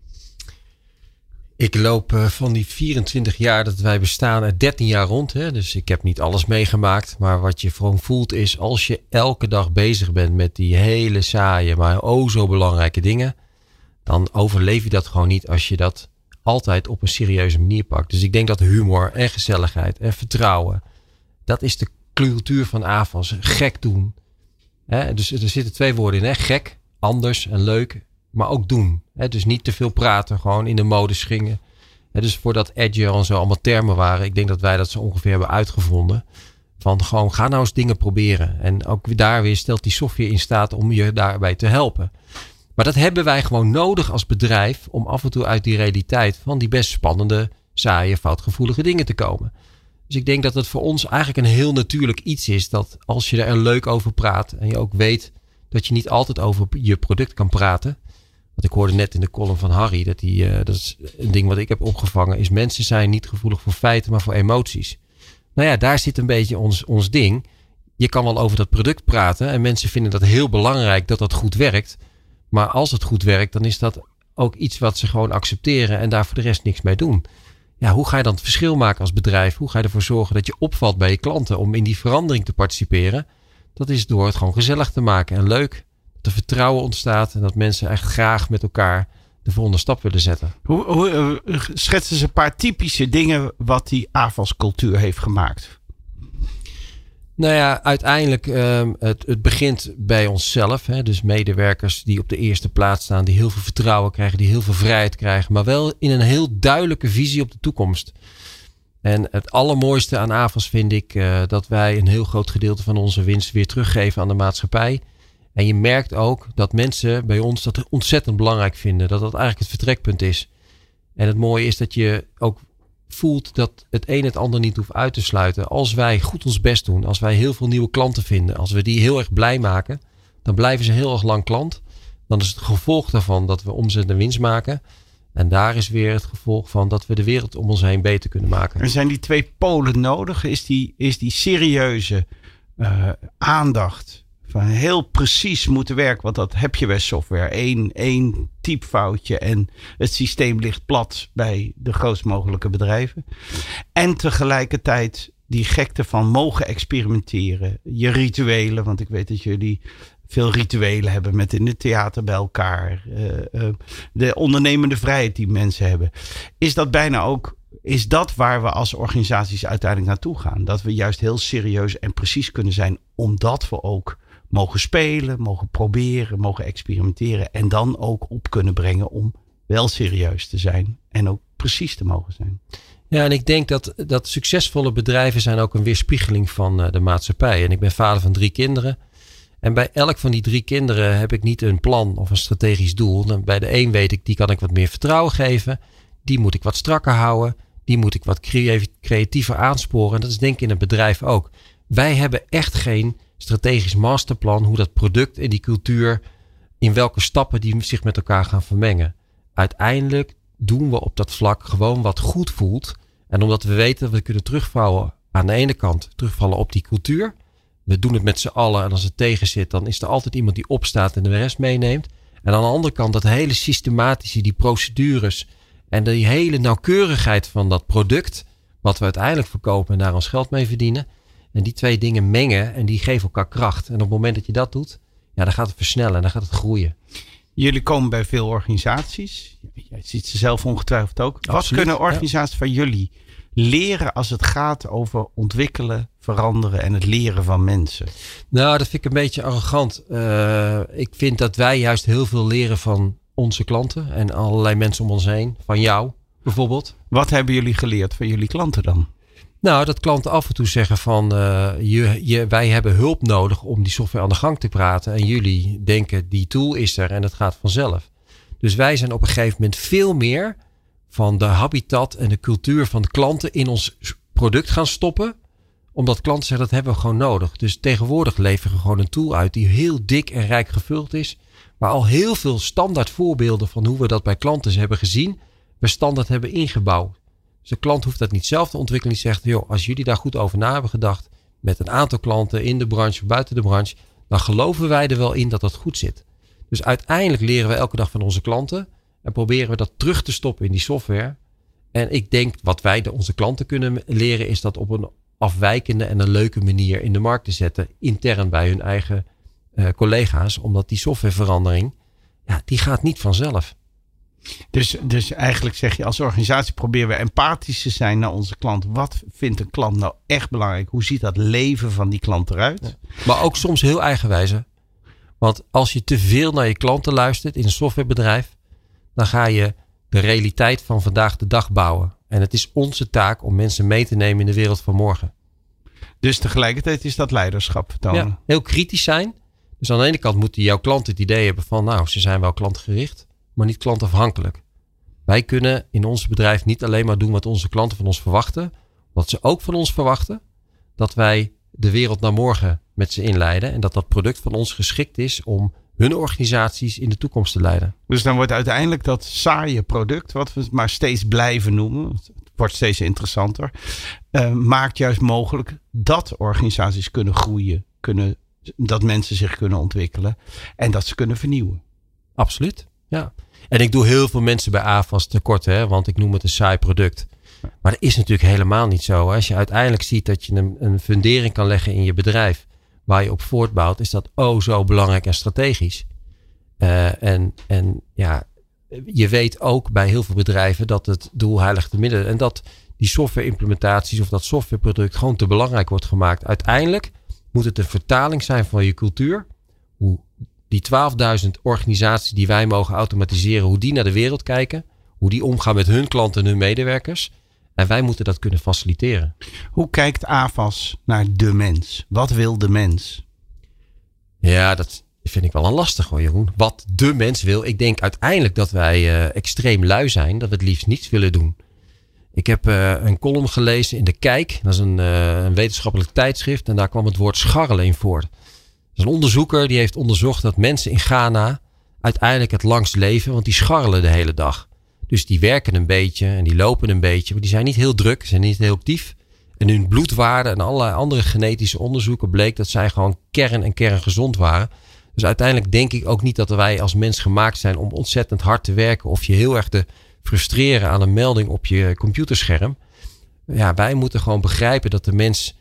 Ik loop van die 24 jaar dat wij bestaan er 13 jaar rond. Hè? Dus ik heb niet alles meegemaakt. Maar wat je gewoon voelt is, als je elke dag bezig bent met die hele saaie, maar zo belangrijke dingen, dan overleef je dat gewoon niet als je dat altijd op een serieuze manier pakt. Dus ik denk dat humor en gezelligheid en vertrouwen, dat is de cultuur van AVAS. Gek doen. Hè? Dus er zitten 2 woorden in. Hè? Gek, anders en leuk. Maar ook doen. Dus niet te veel praten. Gewoon in de modus gingen. Dus voordat agile en zo allemaal termen waren. Ik denk dat wij dat zo ongeveer hebben uitgevonden. Van gewoon ga nou eens dingen proberen. En ook daar weer stelt die software in staat om je daarbij te helpen. Maar dat hebben wij gewoon nodig als bedrijf. Om af en toe uit die realiteit van die best spannende, saaie, foutgevoelige dingen te komen. Dus ik denk dat het voor ons eigenlijk een heel natuurlijk iets is. Dat als je er leuk over praat. En je ook weet dat je niet altijd over je product kan praten. Want ik hoorde net in de column van Harry, dat is een ding wat ik heb opgevangen, is mensen zijn niet gevoelig voor feiten, maar voor emoties. Nou ja, daar zit een beetje ons ding. Je kan wel over dat product praten en mensen vinden dat heel belangrijk dat dat goed werkt. Maar als het goed werkt, dan is dat ook iets wat ze gewoon accepteren en daar voor de rest niks mee doen. Ja, hoe ga je dan het verschil maken als bedrijf? Hoe ga je ervoor zorgen dat je opvalt bij je klanten om in die verandering te participeren? Dat is door het gewoon gezellig te maken en leuk. Dat er vertrouwen ontstaat en dat mensen echt graag met elkaar de volgende stap willen zetten. Hoe schetsen ze een paar typische dingen wat die AVAS cultuur heeft gemaakt? Nou ja, uiteindelijk het begint bij onszelf. Hè? Dus medewerkers die op de eerste plaats staan, die heel veel vertrouwen krijgen, die heel veel vrijheid krijgen, maar wel in een heel duidelijke visie op de toekomst. En het allermooiste aan AVAS vind ik dat wij een heel groot gedeelte van onze winst weer teruggeven aan de maatschappij. En je merkt ook dat mensen bij ons dat ontzettend belangrijk vinden. Dat eigenlijk het vertrekpunt is. En het mooie is dat je ook voelt dat het een het ander niet hoeft uit te sluiten. Als wij goed ons best doen. Als wij heel veel nieuwe klanten vinden. Als we die heel erg blij maken. Dan blijven ze heel erg lang klant. Dan is het gevolg daarvan dat we omzet en winst maken. En daar is weer het gevolg van dat we de wereld om ons heen beter kunnen maken. Er zijn die 2 polen nodig. Is die serieuze aandacht van heel precies moeten werken, want dat heb je bij software. Eén typfoutje en het systeem ligt plat bij de grootst mogelijke bedrijven. En tegelijkertijd die gekte van mogen experimenteren. Je rituelen, want ik weet dat jullie veel rituelen hebben met in het theater bij elkaar. De ondernemende vrijheid die mensen hebben. Is dat waar we als organisaties uiteindelijk naartoe gaan? Dat we juist heel serieus en precies kunnen zijn, omdat we ook mogen spelen, mogen proberen, mogen experimenteren. En dan ook op kunnen brengen om wel serieus te zijn. En ook precies te mogen zijn. Ja, en ik denk dat succesvolle bedrijven zijn ook een weerspiegeling van de maatschappij. En ik ben vader van 3 kinderen. En bij elk van die 3 kinderen heb ik niet een plan of een strategisch doel. Bij de een weet ik, die kan ik wat meer vertrouwen geven. Die moet ik wat strakker houden. Die moet ik wat creatiever aansporen. En dat is denk ik in een bedrijf ook. Wij hebben echt geen strategisch masterplan hoe dat product en die cultuur, in welke stappen die zich met elkaar gaan vermengen. Uiteindelijk doen we op dat vlak gewoon wat goed voelt. En omdat we weten dat we kunnen terugvallen aan de ene kant, terugvallen op die cultuur. We doen het met z'n allen en als het tegen zit, dan is er altijd iemand die opstaat en de rest meeneemt. En aan de andere kant dat hele systematische, die procedures en die hele nauwkeurigheid van dat product, wat we uiteindelijk verkopen en daar ons geld mee verdienen. En die 2 dingen mengen en die geven elkaar kracht. En op het moment dat je dat doet, ja, dan gaat het versnellen en dan gaat het groeien. Jullie komen bij veel organisaties. Jij ziet ze zelf ongetwijfeld ook. Absoluut, wat kunnen organisaties van jullie leren als het gaat over ontwikkelen, veranderen en het leren van mensen? Nou, dat vind ik een beetje arrogant. Ik vind dat wij juist heel veel leren van onze klanten en allerlei mensen om ons heen. Van jou bijvoorbeeld. Wat hebben jullie geleerd van jullie klanten dan? Nou, dat klanten af en toe zeggen van wij hebben hulp nodig om die software aan de gang te praten. En jullie denken die tool is er en het gaat vanzelf. Dus wij zijn op een gegeven moment veel meer van de habitat en de cultuur van de klanten in ons product gaan stoppen. Omdat klanten zeggen dat hebben we gewoon nodig. Dus tegenwoordig leveren we gewoon een tool uit die heel dik en rijk gevuld is. Maar al heel veel standaard voorbeelden van hoe we dat bij klanten hebben gezien. We standaard hebben ingebouwd. Dus de klant hoeft dat niet zelf te ontwikkelen. Die zegt, joh, als jullie daar goed over na hebben gedacht. Met een aantal klanten in de branche of buiten de branche. Dan geloven wij er wel in dat dat goed zit. Dus uiteindelijk leren we elke dag van onze klanten. En proberen we dat terug te stoppen in die software. En ik denk wat wij onze klanten kunnen leren. Is dat op een afwijkende en een leuke manier in de markt te zetten. Intern bij hun eigen collega's. Omdat die softwareverandering, ja, die gaat niet vanzelf. Dus eigenlijk zeg je als organisatie proberen we empathisch te zijn naar onze klant. Wat vindt een klant nou echt belangrijk? Hoe ziet dat leven van die klant eruit? Ja. Maar ook soms heel eigenwijze. Want als je te veel naar je klanten luistert in een softwarebedrijf. Dan ga je de realiteit van vandaag de dag bouwen. En het is onze taak om mensen mee te nemen in de wereld van morgen. Dus tegelijkertijd is dat leiderschap tonen. Ja, heel kritisch zijn. Dus aan de ene kant moeten jouw klanten het idee hebben van nou, ze zijn wel klantgericht. Maar niet klantafhankelijk. Wij kunnen in ons bedrijf niet alleen maar doen wat onze klanten van ons verwachten. Wat ze ook van ons verwachten. Dat wij de wereld naar morgen met ze inleiden. En dat dat product van ons geschikt is om hun organisaties in de toekomst te leiden. Dus dan wordt uiteindelijk dat saaie product, wat we maar steeds blijven noemen. Het wordt steeds interessanter. Maakt juist mogelijk dat organisaties kunnen groeien. Dat mensen zich kunnen ontwikkelen. En dat ze kunnen vernieuwen. Absoluut. Ja, en ik doe heel veel mensen bij AFAS tekort, hè, want ik noem het een saai product. Maar dat is natuurlijk helemaal niet zo. Als je uiteindelijk ziet dat je een fundering kan leggen in je bedrijf, waar je op voortbouwt, is dat zo belangrijk en strategisch. En ja, je weet ook bij heel veel bedrijven dat het doel heiligt de middelen en dat die software implementaties of dat softwareproduct gewoon te belangrijk wordt gemaakt. Uiteindelijk moet het een vertaling zijn van je cultuur. Hoe die 12.000 organisaties die wij mogen automatiseren, hoe die naar de wereld kijken. Hoe die omgaan met hun klanten en hun medewerkers. En wij moeten dat kunnen faciliteren. Hoe kijkt AFAS naar de mens? Wat wil de mens? Ja, dat vind ik wel een lastig hoor, Jeroen. Wat de mens wil. Ik denk uiteindelijk dat wij extreem lui zijn. Dat we het liefst niets willen doen. Ik heb een column gelezen in De Kijk. Dat is een wetenschappelijk tijdschrift. En daar kwam het woord scharrelen in voor. Dat is een onderzoeker die heeft onderzocht dat mensen in Ghana uiteindelijk het langst leven. Want die scharrelen de hele dag. Dus die werken een beetje en die lopen een beetje. Maar die zijn niet heel druk, zijn niet heel actief. En hun bloedwaarden en allerlei andere genetische onderzoeken bleek dat zij gewoon kerngezond waren. Dus uiteindelijk denk ik ook niet dat wij als mens gemaakt zijn om ontzettend hard te werken. Of je heel erg te frustreren aan een melding op je computerscherm. Ja, wij moeten gewoon begrijpen dat de mens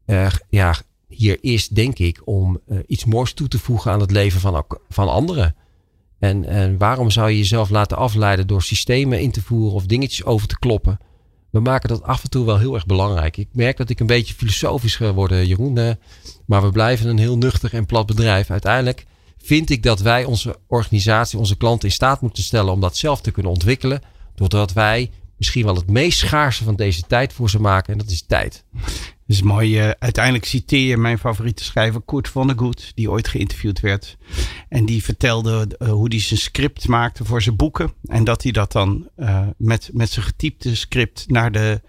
hier is, denk ik, om iets moois toe te voegen aan het leven van anderen. En waarom zou je jezelf laten afleiden door systemen in te voeren of dingetjes over te kloppen? We maken dat af en toe wel heel erg belangrijk. Ik merk dat ik een beetje filosofisch geworden, Jeroen. Maar we blijven een heel nuchter en plat bedrijf. Uiteindelijk vind ik dat wij onze organisatie, onze klanten in staat moeten stellen om dat zelf te kunnen ontwikkelen. Doordat wij misschien wel het meest schaarse van deze tijd voor ze maken. En dat is tijd. Dat is mooi. Uiteindelijk citeer je mijn favoriete schrijver Kurt Vonnegut, die ooit geïnterviewd werd. En die vertelde hoe hij zijn script maakte voor zijn boeken. En dat hij dat dan met zijn getypte script naar de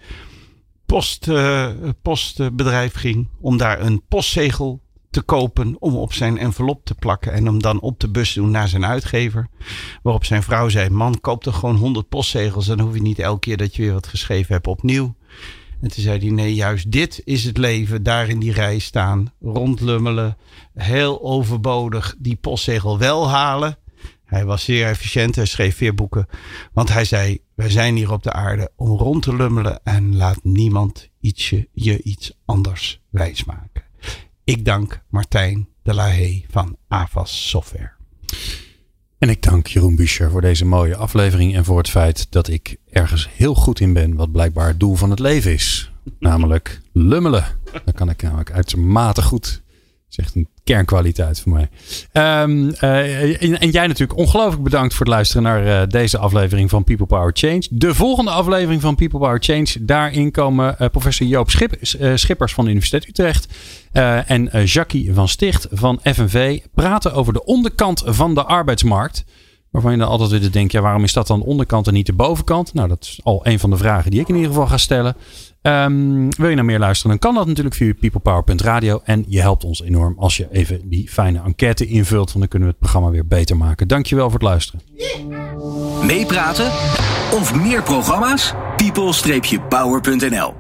postbedrijf ging. Om daar een postzegel te kopen om op zijn envelop te plakken. En hem dan op de bus te doen naar zijn uitgever. Waarop zijn vrouw zei, man, koop toch gewoon 100 postzegels. Dan hoef je niet elke keer dat je weer wat geschreven hebt opnieuw. En toen zei hij, nee, juist dit is het leven. Daar in die rij staan, rondlummelen. Heel overbodig die postzegel wel halen. Hij was zeer efficiënt. Hij schreef 4 boeken. Want hij zei, wij zijn hier op de aarde om rond te lummelen. En laat niemand je iets anders wijsmaken. Ik dank Martijn de la Haye van AFAS Software. En ik dank Jeroen Buescher voor deze mooie aflevering en voor het feit dat ik ergens heel goed in ben, wat blijkbaar het doel van het leven is. Namelijk lummelen. Dat kan ik namelijk uitermate goed. Dat is echt een kernkwaliteit voor mij. En jij natuurlijk ongelooflijk bedankt voor het luisteren naar deze aflevering van People Power Change. De volgende aflevering van People Power Change. Daarin komen professor Joop Schippers van de Universiteit Utrecht en Jackie van Sticht van FNV praten over de onderkant van de arbeidsmarkt. Waarvan je dan altijd weer denkt, waarom is dat dan de onderkant en niet de bovenkant? Nou, dat is al een van de vragen die ik in ieder geval ga stellen. Wil je nou meer luisteren, dan kan dat natuurlijk via peoplepower.radio. En je helpt ons enorm als je even die fijne enquête invult. Want dan kunnen we het programma weer beter maken. Dankjewel voor het luisteren. Meepraten of meer programma's? people-power.nl